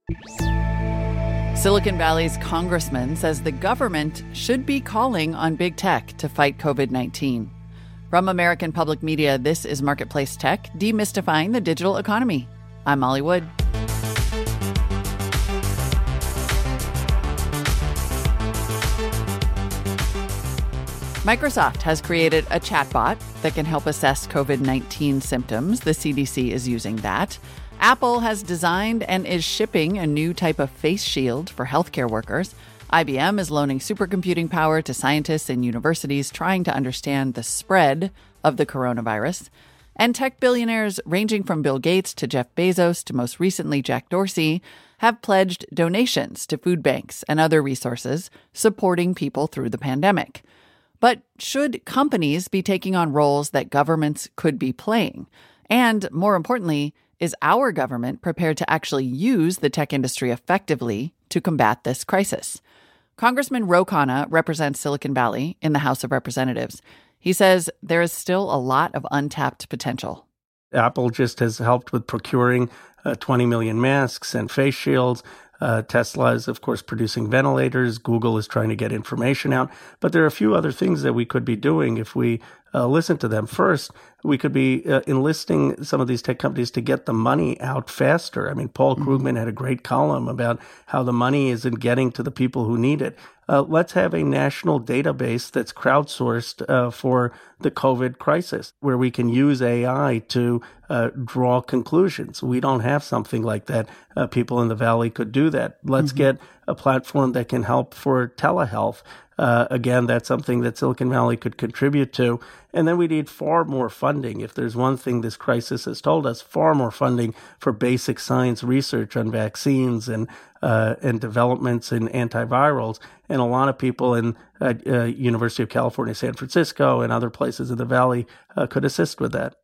Silicon Valley's congressman says the government should be calling on big tech to fight COVID-19. From American Public Media, this is Marketplace Tech, demystifying the digital economy. I'm Molly Wood. Microsoft has created a chatbot that can help assess COVID-19 symptoms. The CDC is using that. Apple has designed and is shipping a new type of face shield for healthcare workers. IBM is loaning supercomputing power to scientists in universities trying to understand the spread of the coronavirus. And tech billionaires ranging from Bill Gates to Jeff Bezos to most recently Jack Dorsey have pledged donations to food banks and other resources supporting people through the pandemic. But should companies be taking on roles that governments could be playing? And more importantly, is our government prepared to actually use the tech industry effectively to combat this crisis? Congressman Ro Khanna represents Silicon Valley in the House of Representatives. He says there is still a lot of untapped potential. Apple just has helped with procuring 20 million masks and face shields. Tesla is, of course, producing ventilators. Google is trying to get information out. But there are a few other things that we could be doing if we listen to them. First, we could be enlisting some of these tech companies to get the money out faster. I mean, Paul Krugman had a great column about how the money isn't getting to the people who need it. Let's have a national database that's crowdsourced for the COVID crisis, where we can use AI to draw conclusions. We don't have something like that. People in the Valley could do that. Let's get a platform that can help for telehealth. Again, that's something that Silicon Valley could contribute to. And then we need far more funding. If there's one thing this crisis has told us, far more funding for basic science research on vaccines and developments in antivirals. And a lot of people in University of California, San Francisco, and other places in the Valley could assist with that.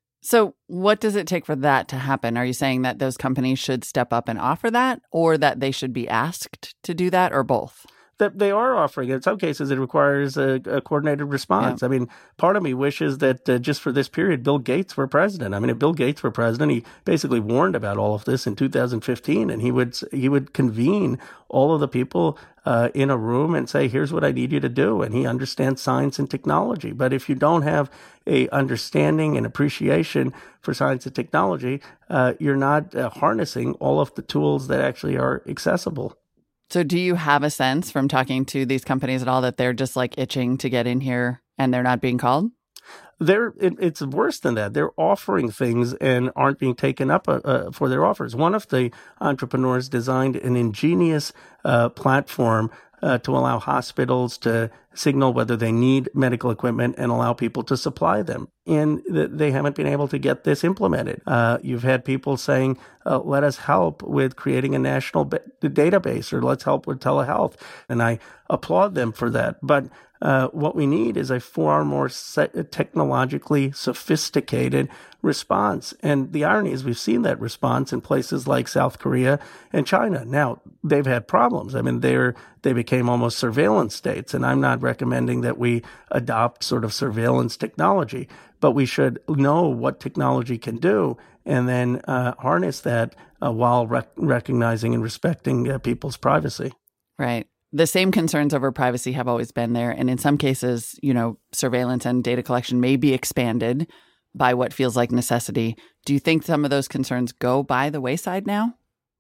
So what does it take for that to happen? Are you saying that those companies should step up and offer that, or that they should be asked to do that, or both? That they are offering it. In some cases, it requires a coordinated response. Yeah. I mean, part of me wishes that just for this period, Bill Gates were president. I mean, if Bill Gates were president, he basically warned about all of this in 2015, and he would convene all of the people in a room and say, here's what I need you to do. And he understands science and technology. But if you don't have a understanding and appreciation for science and technology, you're not harnessing all of the tools that actually are accessible. So do you have a sense from talking to these companies at all that they're just like itching to get in here and they're not being called? It's worse than that. They're offering things and aren't being taken up for their offers. One of the entrepreneurs designed an ingenious platform to allow hospitals to signal whether they need medical equipment and allow people to supply them. And they haven't been able to get this implemented. You've had people saying, let us help with creating a national database, or let's help with telehealth. And I applaud them for that. But what we need is a far more technologically sophisticated response. And the irony is we've seen that response in places like South Korea and China. Now, they've had problems. I mean, they became almost surveillance states. And I'm not recommending that we adopt sort of surveillance technology, but we should know what technology can do and then harness that while recognizing and respecting people's privacy. Right. The same concerns over privacy have always been there. And in some cases, surveillance and data collection may be expanded by what feels like necessity. Do you think some of those concerns go by the wayside now?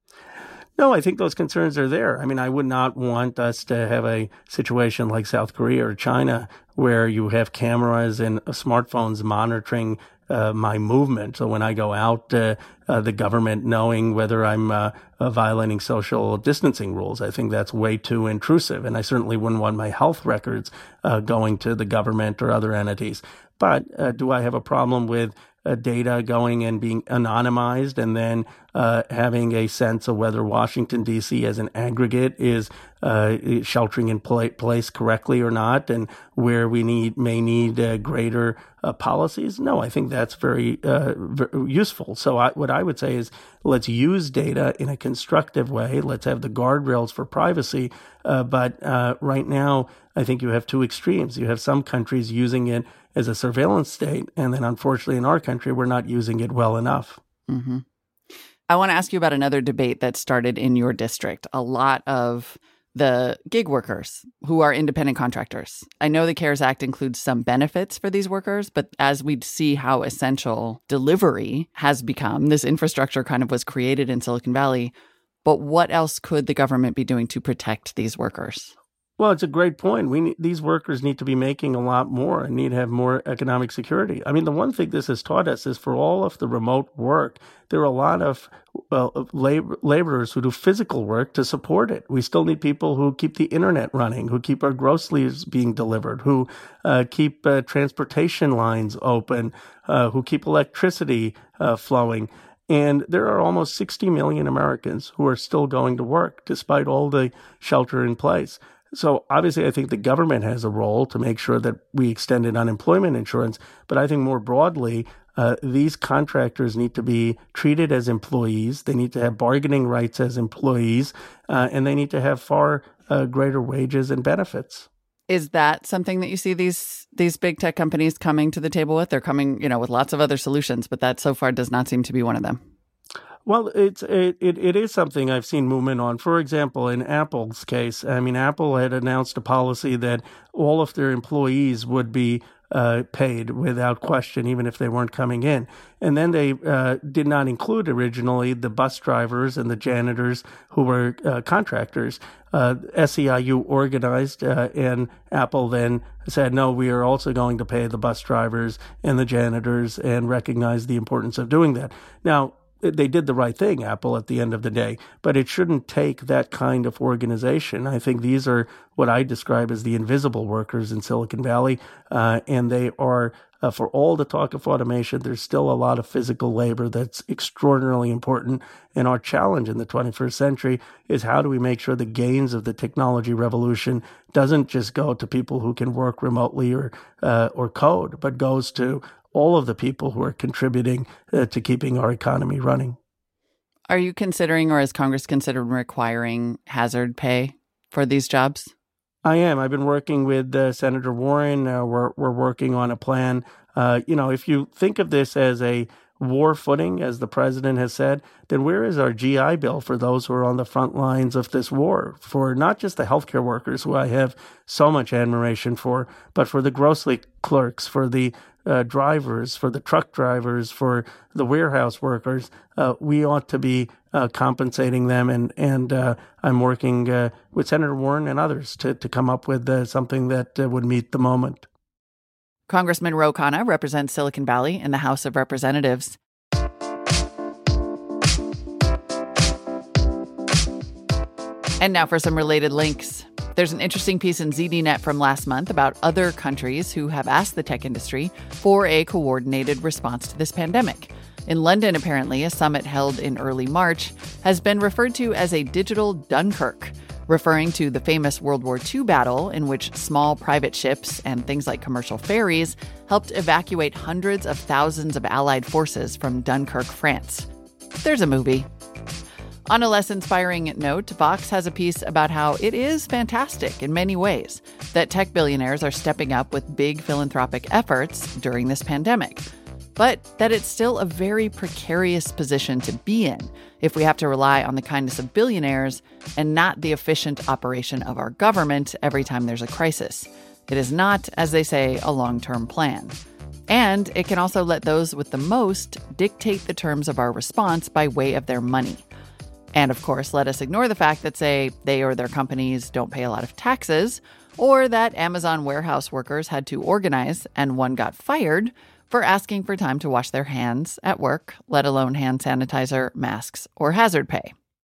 No, I think those concerns are there. I mean, I would not want us to have a situation like South Korea or China where you have cameras and smartphones monitoring my movement. So when I go out, the government knowing whether I'm violating social distancing rules. I think that's way too intrusive. And I certainly wouldn't want my health records going to the government or other entities. But do I have a problem with data going and being anonymized and then having a sense of whether Washington, D.C. as an aggregate is sheltering in place correctly or not, and where we may need greater policies? No, I think that's very useful. So what I would say is let's use data in a constructive way. Let's have the guardrails for privacy. But right now, I think you have two extremes. You have some countries using it as a surveillance state, and then unfortunately in our country, we're not using it well enough. Mm-hmm. I want to ask you about another debate that started in your district. A lot of the gig workers who are independent contractors. I know the CARES Act includes some benefits for these workers, but as we see how essential delivery has become, this infrastructure kind of was created in Silicon Valley. But what else could the government be doing to protect these workers? Well, it's a great point. These workers need to be making a lot more and need to have more economic security. I mean, the one thing this has taught us is for all of the remote work, there are a lot of laborers who do physical work to support it. We still need people who keep the internet running, who keep our groceries being delivered, who keep transportation lines open, who keep electricity flowing. And there are almost 60 million Americans who are still going to work despite all the shelter in place. So obviously, I think the government has a role to make sure that we extended unemployment insurance. But I think more broadly, these contractors need to be treated as employees. They need to have bargaining rights as employees, and they need to have far greater wages and benefits. Is that something that you see these big tech companies coming to the table with? They're coming, with lots of other solutions, but that so far does not seem to be one of them. Well, it is something I've seen movement on. For example, in Apple's case, I mean, Apple had announced a policy that all of their employees would be paid without question, even if they weren't coming in. And then they did not include originally the bus drivers and the janitors who were contractors. SEIU organized, and Apple then said, no, we are also going to pay the bus drivers and the janitors and recognize the importance of doing that. Now, they did the right thing, Apple, at the end of the day, but it shouldn't take that kind of organization. I think these are what I describe as the invisible workers in Silicon Valley, and they are, for all the talk of automation, there's still a lot of physical labor that's extraordinarily important. And our challenge in the 21st century is how do we make sure the gains of the technology revolution doesn't just go to people who can work remotely or code, but goes to all of the people who are contributing to keeping our economy running. Are you considering, or has Congress considered requiring hazard pay for these jobs? I am. I've been working with Senator Warren. We're working on a plan. If you think of this as a war footing, as the president has said, then where is our GI Bill for those who are on the front lines of this war? For not just the healthcare workers, who I have so much admiration for, but for the grocery clerks, for the drivers, for the truck drivers, for the warehouse workers. We ought to be compensating them, and I'm working with Senator Warren and others to come up with something that would meet the moment. Congressman Ro Khanna represents Silicon Valley in the House of Representatives. And now for some related links. There's an interesting piece in ZDNet from last month about other countries who have asked the tech industry for a coordinated response to this pandemic. In London, apparently, a summit held in early March has been referred to as a digital Dunkirk, referring to the famous World War II battle in which small private ships and things like commercial ferries helped evacuate hundreds of thousands of Allied forces from Dunkirk, France. There's a movie. On a less inspiring note, Vox has a piece about how it is fantastic in many ways that tech billionaires are stepping up with big philanthropic efforts during this pandemic, but that it's still a very precarious position to be in if we have to rely on the kindness of billionaires and not the efficient operation of our government every time there's a crisis. It is not, as they say, a long-term plan. And it can also let those with the most dictate the terms of our response by way of their money. And of course, let us ignore the fact that, say, they or their companies don't pay a lot of taxes, or that Amazon warehouse workers had to organize and one got fired for asking for time to wash their hands at work, let alone hand sanitizer, masks, or hazard pay.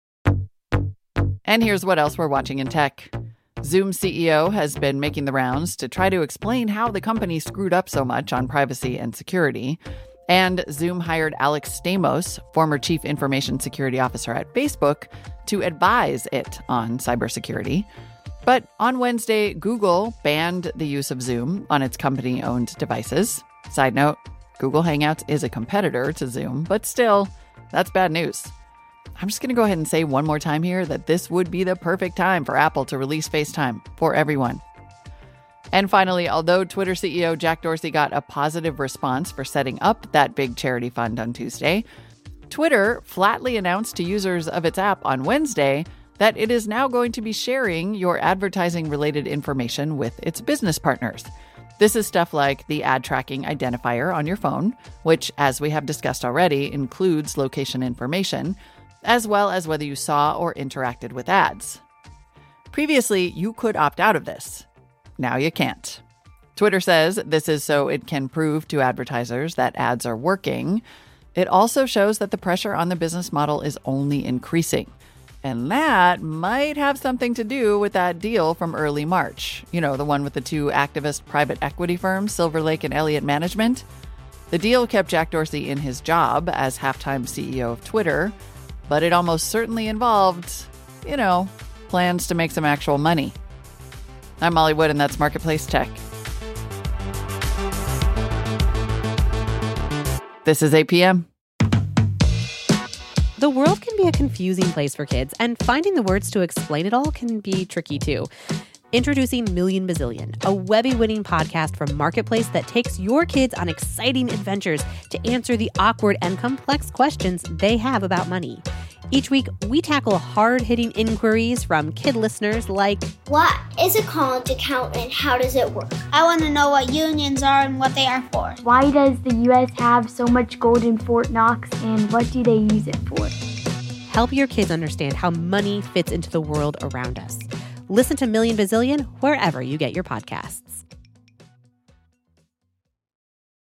And here's what else we're watching in tech. Zoom CEO has been making the rounds to try to explain how the company screwed up so much on privacy and security. And Zoom hired Alex Stamos, former chief information security officer at Facebook, to advise it on cybersecurity. But on Wednesday, Google banned the use of Zoom on its company-owned devices. Side note, Google Hangouts is a competitor to Zoom, but still, that's bad news. I'm just going to go ahead and say one more time here that this would be the perfect time for Apple to release FaceTime for everyone. And finally, although Twitter CEO Jack Dorsey got a positive response for setting up that big charity fund on Tuesday, Twitter flatly announced to users of its app on Wednesday that it is now going to be sharing your advertising-related information with its business partners. This is stuff like the ad tracking identifier on your phone, which, as we have discussed already, includes location information, as well as whether you saw or interacted with ads. Previously, you could opt out of this. Now you can't. Twitter says this is so it can prove to advertisers that ads are working. It also shows that the pressure on the business model is only increasing. And that might have something to do with that deal from early March. You know, the one with the two activist private equity firms, Silver Lake and Elliott Management. The deal kept Jack Dorsey in his job as half-time CEO of Twitter, but it almost certainly involved, plans to make some actual money. I'm Molly Wood, and that's Marketplace Tech. This is 8 p.m. The world can be a confusing place for kids, and finding the words to explain it all can be tricky too. Introducing Million Bazillion, a Webby-winning podcast from Marketplace that takes your kids on exciting adventures to answer the awkward and complex questions they have about money. Each week, we tackle hard-hitting inquiries from kid listeners like, what is a college account and how does it work? I want to know what unions are and what they are for. Why does the U.S. have so much gold in Fort Knox, and what do they use it for? Help your kids understand how money fits into the world around us. Listen to Million Bazillion wherever you get your podcasts.